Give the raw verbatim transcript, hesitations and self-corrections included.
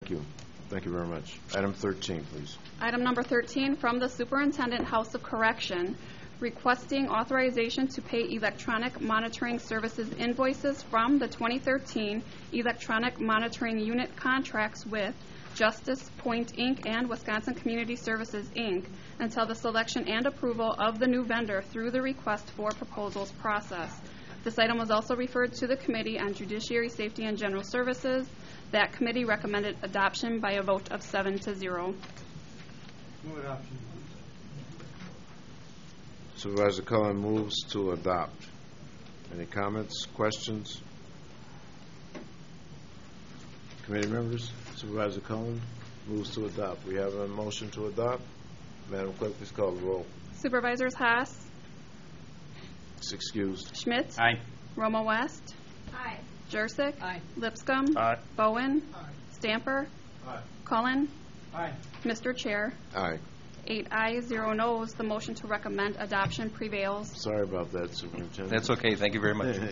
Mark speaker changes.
Speaker 1: Thank you. Thank you very much. Item thirteen, please.
Speaker 2: Item number thirteen, from the Superintendent, House of Correction, requesting authorization to pay electronic monitoring services invoices from the twenty thirteen electronic monitoring unit contracts with Justice Point, Incorporated and Wisconsin Community Services, Incorporated until the selection and approval of the new vendor through the request for proposals process. This item was also referred to the Committee on Judiciary, Safety, and General Services. That committee recommended adoption by a vote of seven to zero.
Speaker 3: Move adoption.
Speaker 1: Supervisor Cullen moves to adopt. Any comments, questions? Committee members? Supervisor Cullen moves to adopt. We have a motion to adopt. Madam Clerk, please call the roll.
Speaker 2: Supervisors Haas,
Speaker 1: Is excused.
Speaker 2: Schmidt,
Speaker 4: Aye.
Speaker 2: Roma West,
Speaker 5: Aye.
Speaker 2: Jurassic,
Speaker 5: Aye.
Speaker 2: Lipscomb,
Speaker 4: Aye.
Speaker 2: Bowen,
Speaker 3: Aye.
Speaker 2: Stamper,
Speaker 3: Aye.
Speaker 2: Cullen,
Speaker 3: Aye.
Speaker 2: Mister Chair.
Speaker 1: Aye.
Speaker 2: Eight ayes, zero noes. The motion to recommend adoption prevails.
Speaker 1: Sorry about that, Superintendent.
Speaker 4: That's okay. Thank you very much.